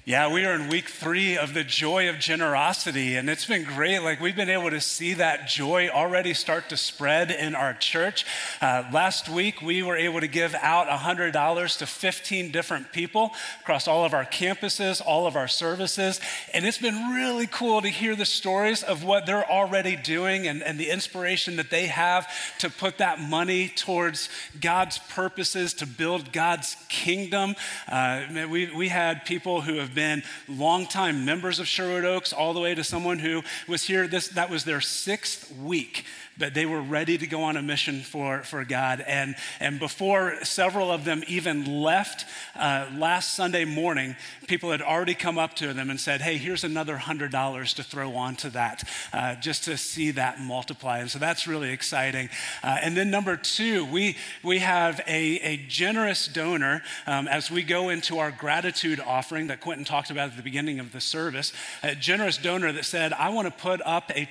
Yeah, we are in week 3 of the joy of generosity, and it's been great. Like, we've been able to see that joy already start to spread in our church. Last week, we were able to give out $100 to 15 different people across all of our campuses, all of our services, and it's been really cool to hear the stories of what they're already doing and the inspiration that they have to put that money towards God's purposes, to build God's kingdom. We had people who have been longtime members of Sherwood Oaks, all the way to someone who was here, that was their 6th week, but they were ready to go on a mission for God. And before several of them even left last Sunday morning, people had already come up to them and said, hey, here's another $100 to throw onto that, just to see that multiply. And so that's really exciting. And then number 2, we have a generous donor as we go into our gratitude offering that Quentin talked about at the beginning of the service, a generous donor that said, I want to put up a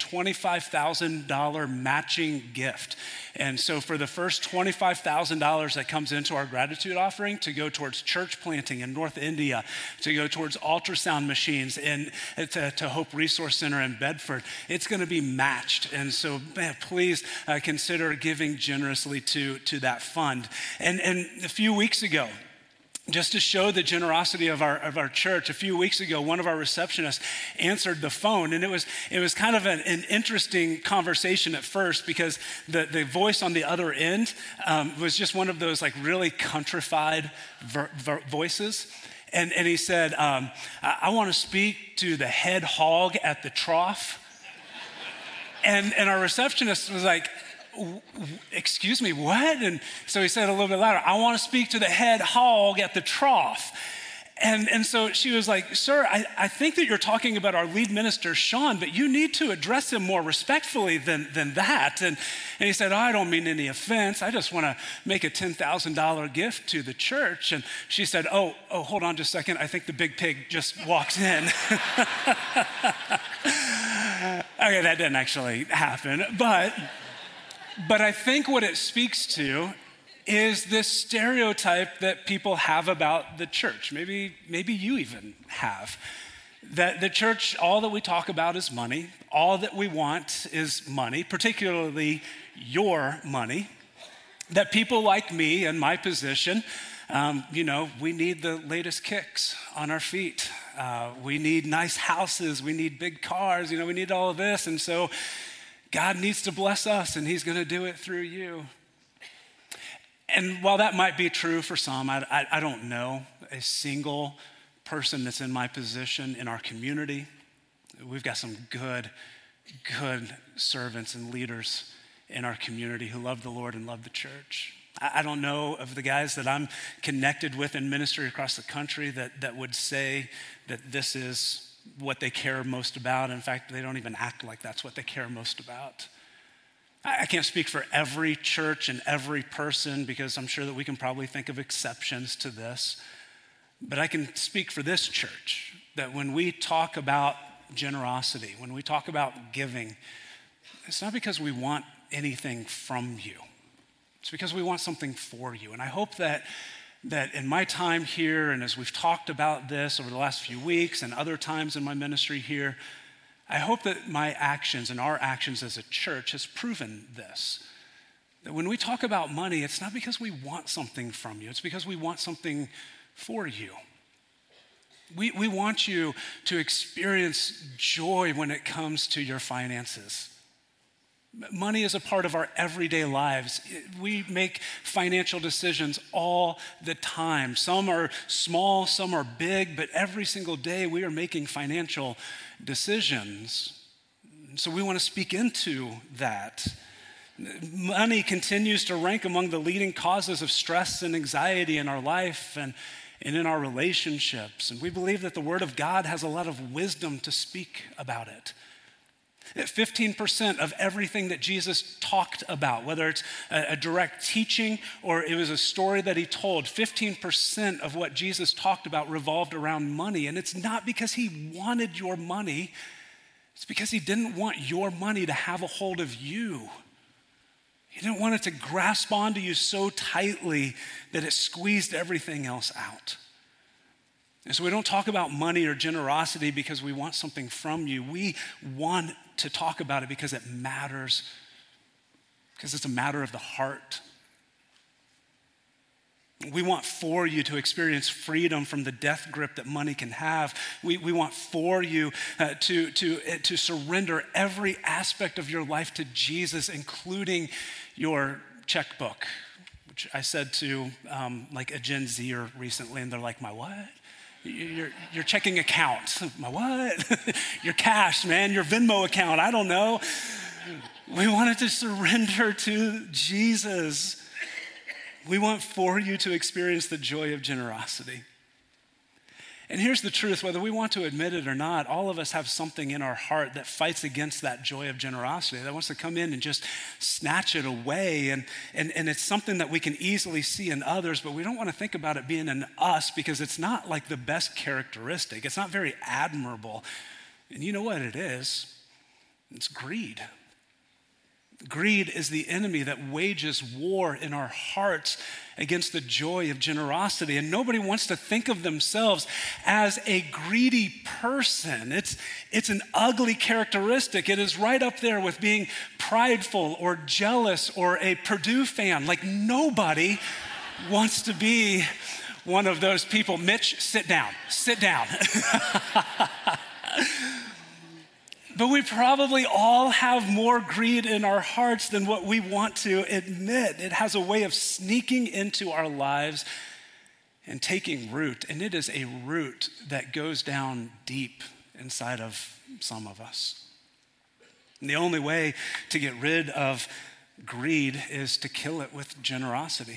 $25,000 matching gift. And so for the first $25,000 that comes into our gratitude offering to go towards church planting in North India, to go towards ultrasound machines to Hope Resource Center in Bedford, it's going to be matched. And so please consider giving generously to that fund. And a few weeks ago, just to show the generosity of our church, a few weeks ago, one of our receptionists answered the phone, and it was kind of an interesting conversation at first, because the voice on the other end was just one of those like really countrified voices. And he said, I want to speak to the head hog at the trough. And our receptionist was like, excuse me, what? And so he said a little bit louder, I want to speak to the head hog at the trough. And so she was like, sir, I think that you're talking about our lead minister, Sean, but you need to address him more respectfully than that. And he said, I don't mean any offense. I just want to make a $10,000 gift to the church. And she said, oh, hold on just a second. I think the big pig just walked in. Okay, that didn't actually happen. But I think what it speaks to is this stereotype that people have about the church. Maybe you even have. That the church, all that we talk about is money. All that we want is money, particularly your money. That people like me and my position, we need the latest kicks on our feet. We need nice houses. We need big cars. We need all of this. And so God needs to bless us, and he's going to do it through you. And while that might be true for some, I don't know a single person that's in my position in our community. We've got some good servants and leaders in our community who love the Lord and love the church. I don't know of the guys that I'm connected with in ministry across the country that would say that this is what they care most about. In fact, they don't even act like that's what they care most about. I can't speak for every church and every person, because I'm sure that we can probably think of exceptions to this. But I can speak for this church, that when we talk about generosity, when we talk about giving, it's not because we want anything from you. It's because we want something for you. And I hope that in my time here, and as we've talked about this over the last few weeks and other times in my ministry here, I hope that my actions and our actions as a church has proven this. That when we talk about money, it's not because we want something from you, it's because we want something for you. We want you to experience joy when it comes to your finances. Money is a part of our everyday lives. We make financial decisions all the time. Some are small, some are big, but every single day we are making financial decisions. So we want to speak into that. Money continues to rank among the leading causes of stress and anxiety in our life and in our relationships. And we believe that the Word of God has a lot of wisdom to speak about it. 15% of everything that Jesus talked about, whether it's a direct teaching or it was a story that he told, 15% of what Jesus talked about revolved around money. And it's not because he wanted your money, it's because he didn't want your money to have a hold of you. He didn't want it to grasp onto you so tightly that it squeezed everything else out. And so we don't talk about money or generosity because we want something from you. We want to talk about it because it matters, because it's a matter of the heart. We want for you to experience freedom from the death grip that money can have. We want for you to surrender every aspect of your life to Jesus, including your checkbook, which I said to like a Gen Zer recently, and they're like, my what? Your checking account. My what? Your cash, man, your Venmo account, I don't know. We wanted to surrender to Jesus. We want for you to experience the joy of generosity. And here's the truth, whether we want to admit it or not, all of us have something in our heart that fights against that joy of generosity, that wants to come in and just snatch it away. And it's something that we can easily see in others, but we don't want to think about it being in us because it's not like the best characteristic. It's not very admirable. And you know what it is? It's greed. Greed is the enemy that wages war in our hearts against the joy of generosity. And nobody wants to think of themselves as a greedy person. It's an ugly characteristic. It is right up there with being prideful or jealous or a Purdue fan. Like nobody wants to be one of those people. Mitch, sit down. Sit down. But we probably all have more greed in our hearts than what we want to admit. It has a way of sneaking into our lives and taking root. And it is a root that goes down deep inside of some of us. And the only way to get rid of greed is to kill it with generosity.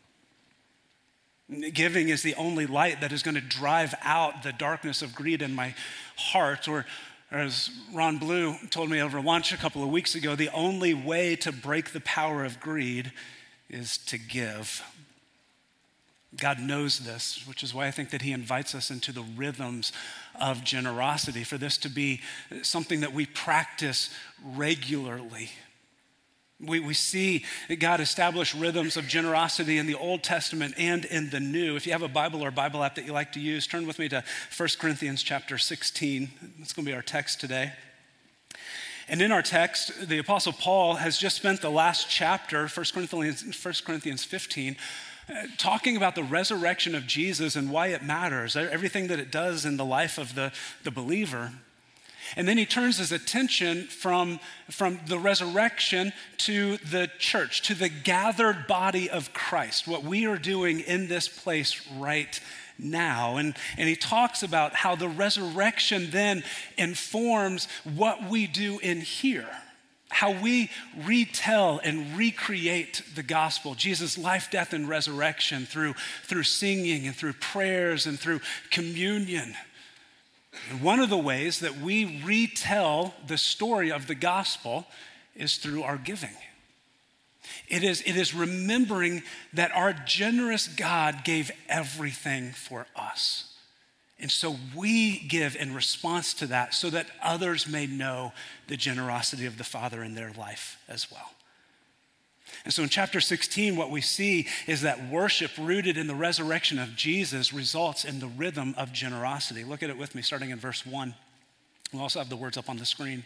Giving is the only light that is going to drive out the darkness of greed in my heart. Or as Ron Blue told me over lunch a couple of weeks ago, the only way to break the power of greed is to give. God knows this, which is why I think that he invites us into the rhythms of generosity, for this to be something that we practice regularly. We see that God established rhythms of generosity in the Old Testament and in the New. If you have a Bible or a Bible app that you like to use, turn with me to 1 Corinthians chapter 16. That's going to be our text today. And in our text, the Apostle Paul has just spent the last chapter, 1 Corinthians 15, talking about the resurrection of Jesus and why it matters, everything that it does in the life of the believer. And then he turns his attention from the resurrection to the church, to the gathered body of Christ, what we are doing in this place right now. And he talks about how the resurrection then informs what we do in here, how we retell and recreate the gospel, Jesus' life, death, and resurrection through singing and through prayers and through communion. And one of the ways that we retell the story of the gospel is through our giving. It is remembering that our generous God gave everything for us. And so we give in response to that so that others may know the generosity of the Father in their life as well. And so in chapter 16, what we see is that worship rooted in the resurrection of Jesus results in the rhythm of generosity. Look at it with me, starting in verse 1. We'll also have the words up on the screen.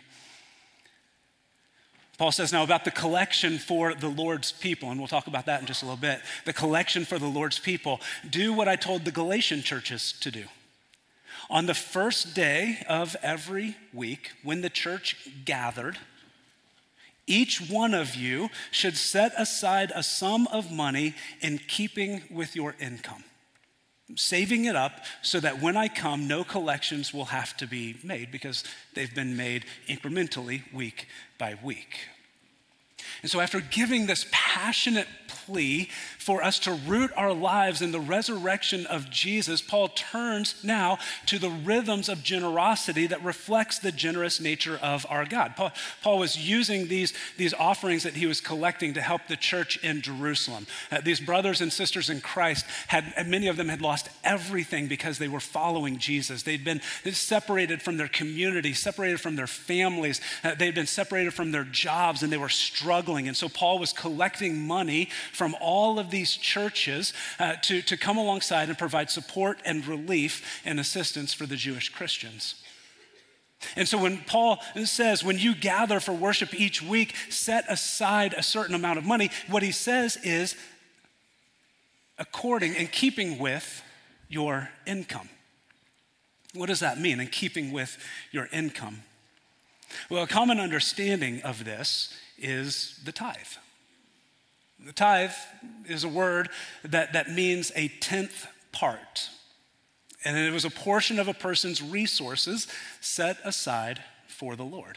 Paul says, now about the collection for the Lord's people, and we'll talk about that in just a little bit. The collection for the Lord's people. Do what I told the Galatian churches to do. On the first day of every week, when the church gathered, each one of you should set aside a sum of money in keeping with your income, saving it up so that when I come, no collections will have to be made because they've been made incrementally week by week. And so after giving this passionate plea for us to root our lives in the resurrection of Jesus, Paul turns now to the rhythms of generosity that reflects the generous nature of our God. Paul was using these offerings that he was collecting to help the church in Jerusalem. These brothers and sisters in Christ, many of them had lost everything because they were following Jesus. They'd been separated from their community, separated from their families. They'd been separated from their jobs, and they were struggling. And so Paul was collecting money from all of these churches to come alongside and provide support and relief and assistance for the Jewish Christians. And so when Paul says, when you gather for worship each week, set aside a certain amount of money, what he says is according and keeping with your income. What does that mean, in keeping with your income? Well, a common understanding of this is the tithe. The tithe is a word that means a tenth part. And it was a portion of a person's resources set aside for the Lord.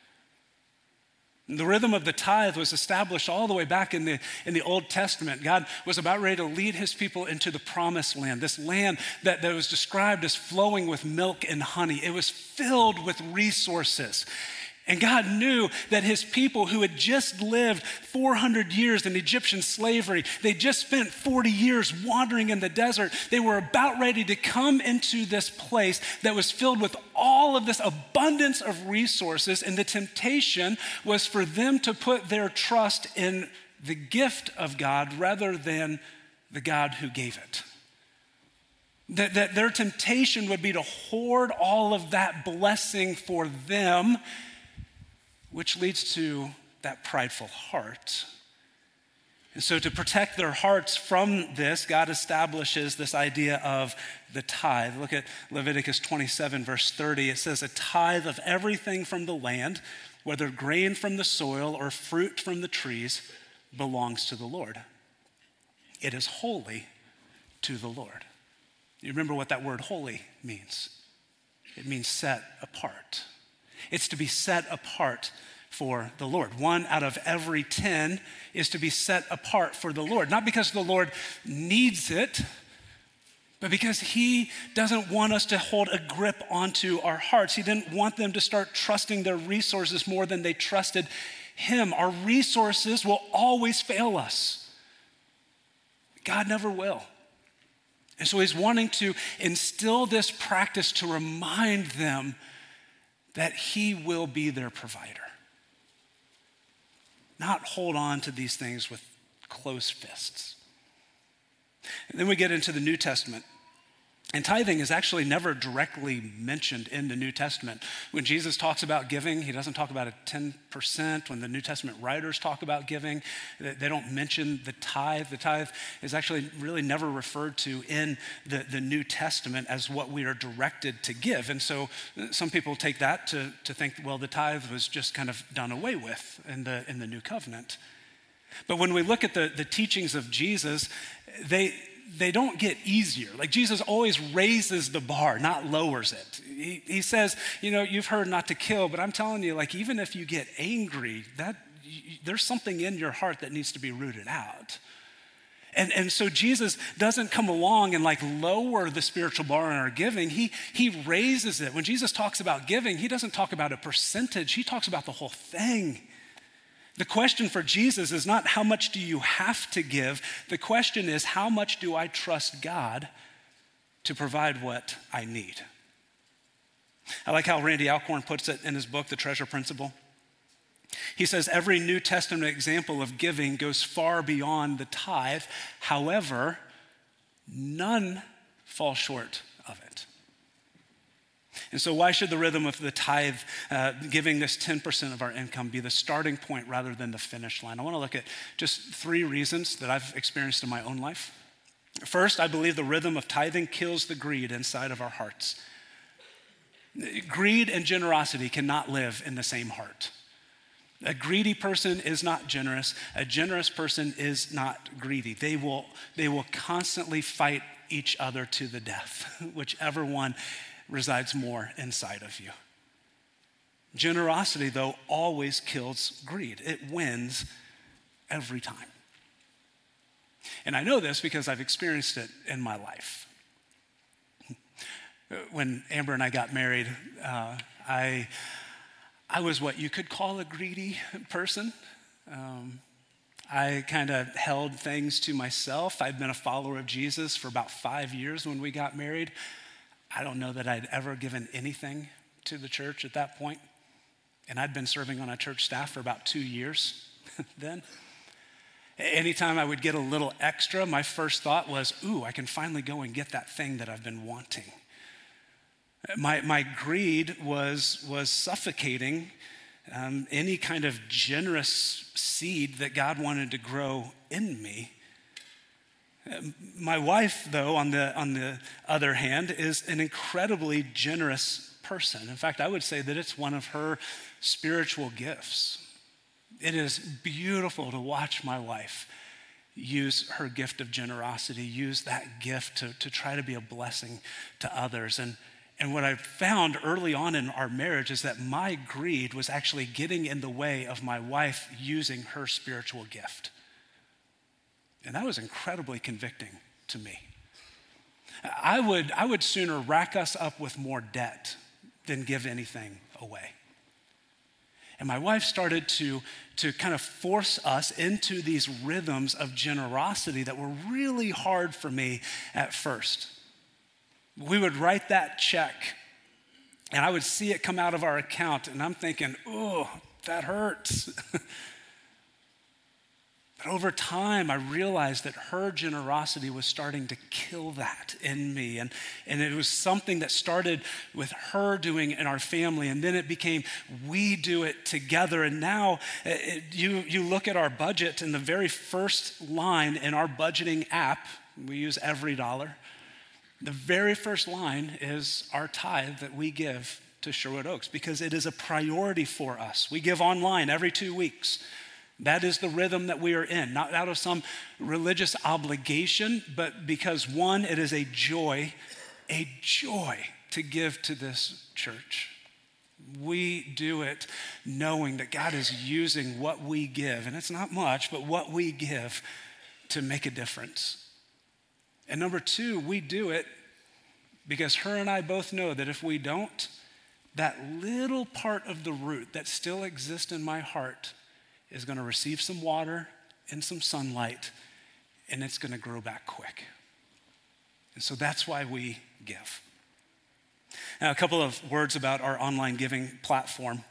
The rhythm of the tithe was established all the way back in the Old Testament. God was about ready to lead his people into the promised land, this land that was described as flowing with milk and honey. It was filled with resources. And God knew that his people who had just lived 400 years in Egyptian slavery, they just spent 40 years wandering in the desert. They were about ready to come into this place that was filled with all of this abundance of resources. And the temptation was for them to put their trust in the gift of God rather than the God who gave it. That their temptation would be to hoard all of that blessing for them, which leads to that prideful heart. And so to protect their hearts from this, God establishes this idea of the tithe. Look at Leviticus 27, verse 30. It says, a tithe of everything from the land, whether grain from the soil or fruit from the trees, belongs to the Lord. It is holy to the Lord. You remember what that word holy means? It means set apart. It's to be set apart for the Lord. 1 out of every 10 is to be set apart for the Lord. Not because the Lord needs it, but because he doesn't want us to hold a grip onto our hearts. He didn't want them to start trusting their resources more than they trusted him. Our resources will always fail us. God never will. And so he's wanting to instill this practice to remind them that he will be their provider. Not hold on to these things with closed fists. And then we get into the New Testament. And tithing is actually never directly mentioned in the New Testament. When Jesus talks about giving, he doesn't talk about a 10%. When the New Testament writers talk about giving, they don't mention the tithe. The tithe is actually really never referred to in the New Testament as what we are directed to give. And so some people take that to think, well, the tithe was just kind of done away with in the New Covenant. But when we look at the teachings of Jesus, they don't get easier. Like Jesus always raises the bar, not lowers it. He says, you've heard not to kill, but I'm telling you, like even if you get angry, there's something in your heart that needs to be rooted out. And so Jesus doesn't come along and like lower the spiritual bar in our giving. He raises it. When Jesus talks about giving, he doesn't talk about a percentage. He talks about the whole thing. The question for Jesus is not how much do you have to give? The question is how much do I trust God to provide what I need? I like how Randy Alcorn puts it in his book, The Treasure Principle. He says every New Testament example of giving goes far beyond the tithe. However, none fall short of it. And so why should the rhythm of the tithe, giving this 10% of our income, be the starting point rather than the finish line? I want to look at just 3 reasons that I've experienced in my own life. First, I believe the rhythm of tithing kills the greed inside of our hearts. Greed and generosity cannot live in the same heart. A greedy person is not generous. A generous person is not greedy. They will constantly fight each other to the death, whichever one resides more inside of you. Generosity, though, always kills greed. It wins every time. And I know this because I've experienced it in my life. When Amber and I got married, I was what you could call a greedy person. I kind of held things to myself. I'd been a follower of Jesus for about 5 years when we got married. I don't know that I'd ever given anything to the church at that point. And I'd been serving on a church staff for about 2 years then. Anytime I would get a little extra, my first thought was, ooh, I can finally go and get that thing that I've been wanting. My greed was suffocating any kind of generous seed that God wanted to grow in me. My wife, though, on the other hand, is an incredibly generous person. In fact, I would say that it's one of her spiritual gifts. It is beautiful to watch my wife use her gift of generosity, use that gift to try to be a blessing to others. And what I found early on in our marriage is that my greed was actually getting in the way of my wife using her spiritual gift. And that was incredibly convicting to me. I would sooner rack us up with more debt than give anything away. And my wife started to kind of force us into these rhythms of generosity that were really hard for me at first. We would write that check, and I would see it come out of our account, and I'm thinking, oh, that hurts. But over time, I realized that her generosity was starting to kill that in me. And it was something that started with her doing in our family. And then it became, we do it together. And now you look at our budget, and the very first line in our budgeting app, we use EveryDollar. The very first line is our tithe that we give to Sherwood Oaks because it is a priority for us. We give online every 2 weeks. That is the rhythm that we are in, not out of some religious obligation, but because one, it is a joy to give to this church. We do it knowing that God is using what we give, and it's not much, but what we give to make a difference. And number two, we do it because her and I both know that if we don't, that little part of the root that still exists in my heart is going to receive some water and some sunlight, and it's going to grow back quick. And so that's why we give. Now, a couple of words about our online giving platform.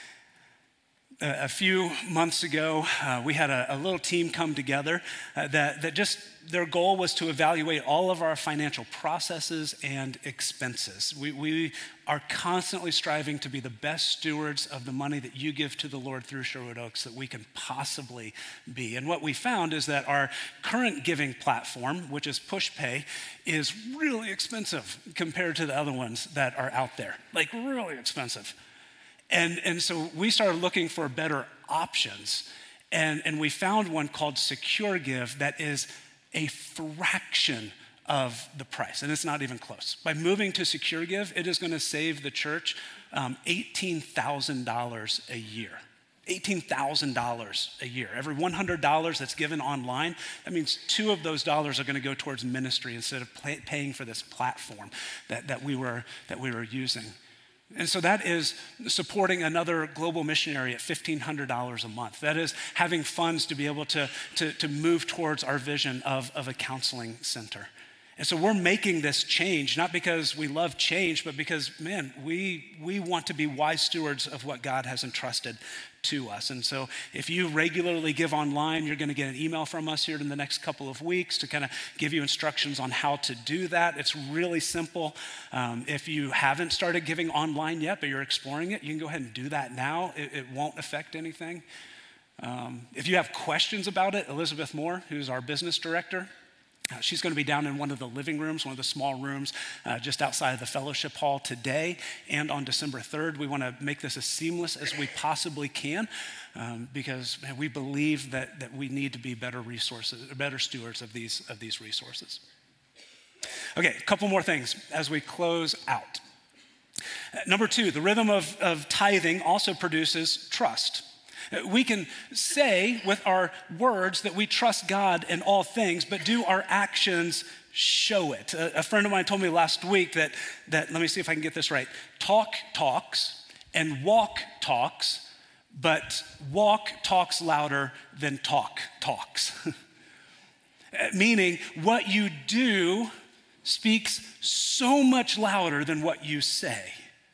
A few months ago, we had a little team come together that just their goal was to evaluate all of our financial processes and expenses. We are constantly striving to be the best stewards of the money that you give to the Lord through Sherwood Oaks that we can possibly be. And what we found is that our current giving platform, which is PushPay, is really expensive compared to the other ones that are out there, like really expensive. And so we started looking for better options, and we found one called SecureGive that is a fraction of the price, and it's not even close. By moving to SecureGive, it is going to save the church $18,000 a year. $18,000 a year. Every $100 that's given online, that means 2 of those dollars are going to go towards ministry instead of paying for this platform that we were using. And so that is supporting another global missionary at $1,500 a month. That is having funds to be able to move towards our vision of a counseling center. And so we're making this change, not because we love change, but because, man, we want to be wise stewards of what God has entrusted to us. And so if you regularly give online, you're going to get an email from us here in the next couple of weeks to kind of give you instructions on how to do that. It's really simple. If you haven't started giving online yet, but you're exploring it, you can go ahead and do that now. It won't affect anything. If you have questions about it, Elizabeth Moore, who's our business director, she's going to be down in one of the living rooms, one of the small rooms just outside of the fellowship hall today and on December 3rd. We want to make this as seamless as we possibly can because we believe that we need to be better stewards of these resources. Okay, a couple more things as we close out. Number 2, the rhythm of tithing also produces trust. We can say with our words that we trust God in all things, but do our actions show it? A friend of mine told me last week that let me see if I can get this right. Talk talks and walk talks, but walk talks louder than talk talks. Meaning what you do speaks so much louder than what you say.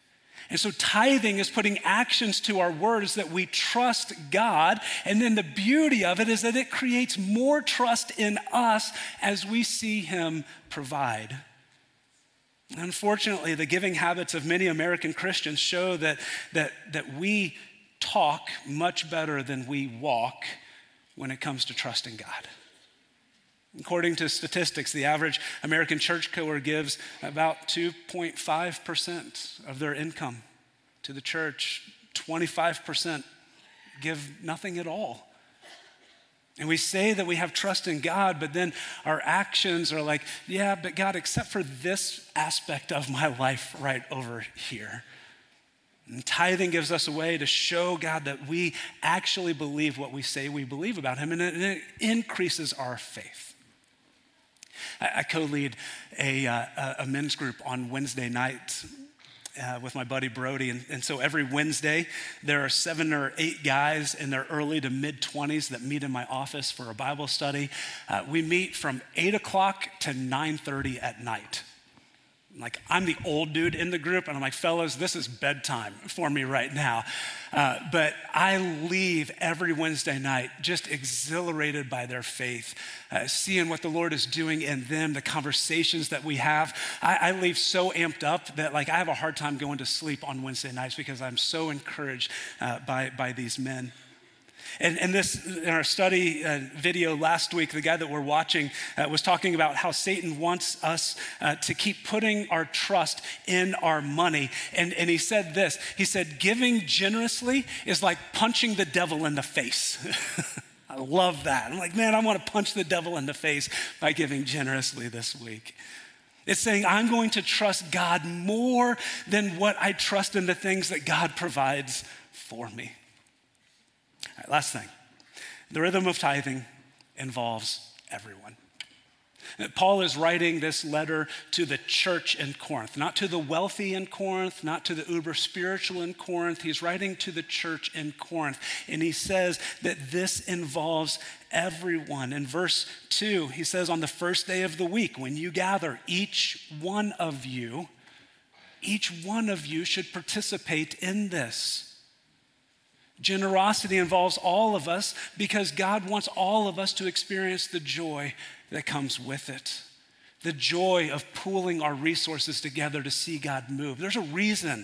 And so tithing is putting actions to our words that we trust God. And then the beauty of it is that it creates more trust in us as we see him provide. Unfortunately, the giving habits of many American Christians show that we talk much better than we walk when it comes to trusting God. According to statistics, the average American churchgoer gives about 2.5% of their income to the church. 25% give nothing at all. And we say that we have trust in God, but then our actions are like, yeah, but God, except for this aspect of my life right over here. And tithing gives us a way to show God that we actually believe what we say we believe about him, and it increases our faith. I co-lead a men's group on Wednesday nights with my buddy Brody. And so every Wednesday, there are 7 or 8 guys in their early to mid-20s that meet in my office for a Bible study. We meet from 8 o'clock to 9:30 at night. Like, I'm the old dude in the group, and I'm like, fellas, this is bedtime for me right now. But I leave every Wednesday night just exhilarated by their faith, seeing what the Lord is doing in them, the conversations that we have. I leave so amped up that, like, I have a hard time going to sleep on Wednesday nights because I'm so encouraged by these men. And in our study video last week, the guy that we're watching was talking about how Satan wants us to keep putting our trust in our money. And he said this, he said, giving generously is like punching the devil in the face. I love that. I'm like, man, I want to punch the devil in the face by giving generously this week. It's saying I'm going to trust God more than what I trust in the things that God provides for me. All right, last thing. The rhythm of tithing involves everyone. Paul is writing this letter to the church in Corinth, not to the wealthy in Corinth, not to the uber spiritual in Corinth. He's writing to the church in Corinth, and he says that this involves everyone. In verse 2, he says, on the first day of the week, when you gather, each one of you should participate in this. Generosity involves all of us because God wants all of us to experience the joy that comes with it. The joy of pooling our resources together to see God move. There's a reason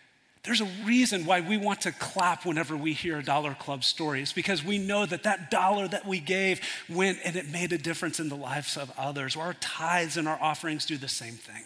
why we want to clap whenever we hear a Dollar Club story. It's because we know that dollar that we gave went and it made a difference in the lives of others. Our tithes and our offerings do the same thing.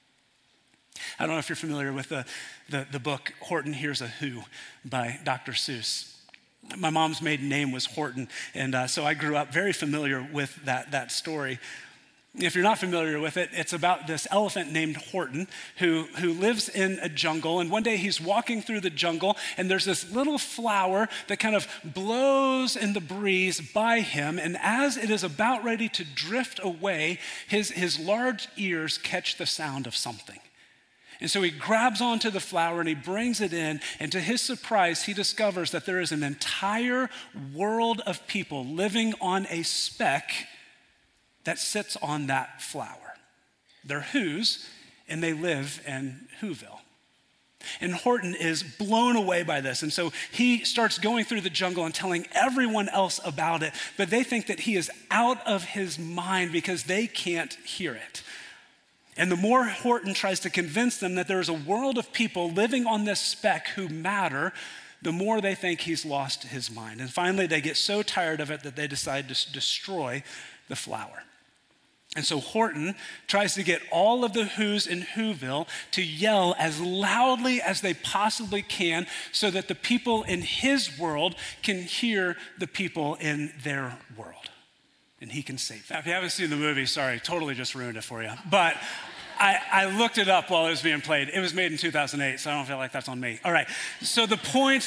I don't know if you're familiar with the book Horton Hears a Who by Dr. Seuss. My mom's maiden name was Horton, and so I grew up very familiar with that story. If you're not familiar with it, it's about this elephant named Horton who lives in a jungle, and one day he's walking through the jungle, and there's this little flower that kind of blows in the breeze by him, and as it is about ready to drift away, his large ears catch the sound of something. And so he grabs onto the flower and he brings it in, and to his surprise, he discovers that there is an entire world of people living on a speck that sits on that flower. They're Whos, and they live in Whoville. And Horton is blown away by this, and so he starts going through the jungle and telling everyone else about it, but they think that he is out of his mind because they can't hear it. And the more Horton tries to convince them that there is a world of people living on this speck who matter, the more they think he's lost his mind. And finally, they get so tired of it that they decide to destroy the flower. And so Horton tries to get all of the Whos in Whoville to yell as loudly as they possibly can so that the people in his world can hear the people in their world. And he can save them. If you haven't seen the movie, sorry, totally just ruined it for you. But I looked it up while it was being played. It was made in 2008, so I don't feel like that's on me. All right, so the point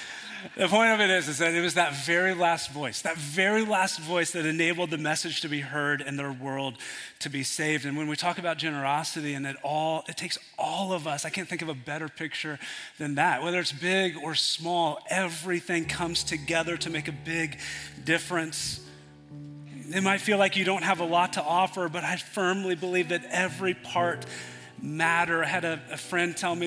of it is that it was that very last voice that enabled the message to be heard and their world to be saved. And when we talk about generosity and it takes all of us, I can't think of a better picture than that. Whether it's big or small, everything comes together to make a big difference. It might feel like you don't have a lot to offer, but I firmly believe that every part matters. I had a friend tell me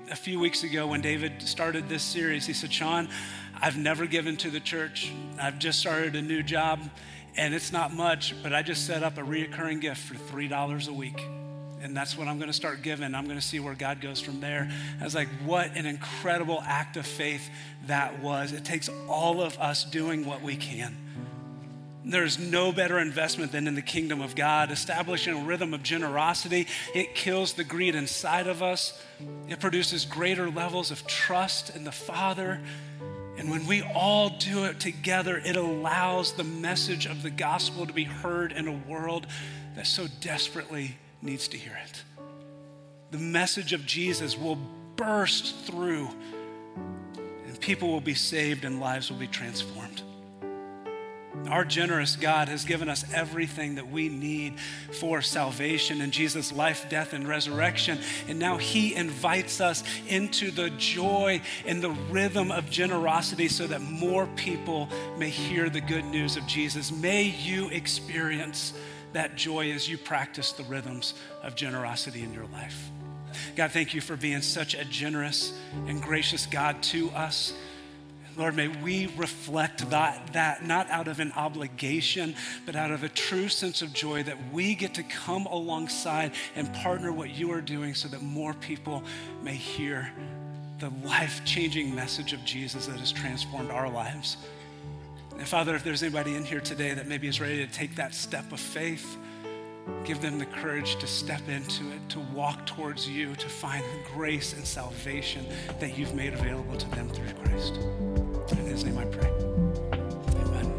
a few weeks ago when David started this series. He said, Sean, I've never given to the church. I've just started a new job, and it's not much, but I just set up a reoccurring gift for $3 a week. And that's what I'm going to start giving. I'm going to see where God goes from there. I was like, what an incredible act of faith that was. It takes all of us doing what we can. There's no better investment than in the kingdom of God. Establishing a rhythm of generosity, it kills the greed inside of us. It produces greater levels of trust in the Father. And when we all do it together, it allows the message of the gospel to be heard in a world that so desperately needs to hear it. The message of Jesus will burst through, and people will be saved and lives will be transformed. Our generous God has given us everything that we need for salvation in Jesus' life, death, and resurrection. And now he invites us into the joy and the rhythm of generosity so that more people may hear the good news of Jesus. May you experience that joy as you practice the rhythms of generosity in your life. God, thank you for being such a generous and gracious God to us. Lord, may we reflect that not out of an obligation, but out of a true sense of joy that we get to come alongside and partner what you are doing so that more people may hear the life-changing message of Jesus that has transformed our lives. And Father, if there's anybody in here today that maybe is ready to take that step of faith, give them the courage to step into it, to walk towards you, to find the grace and salvation that you've made available to them through Christ. In his name I pray. Amen.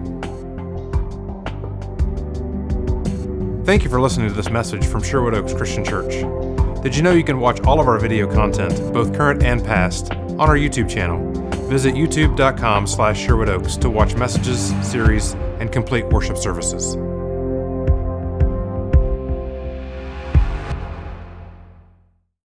Thank you for listening to this message from Sherwood Oaks Christian Church. Did you know you can watch all of our video content, both current and past, on our YouTube channel? Visit youtube.com/SherwoodOaks to watch messages, series, and complete worship services.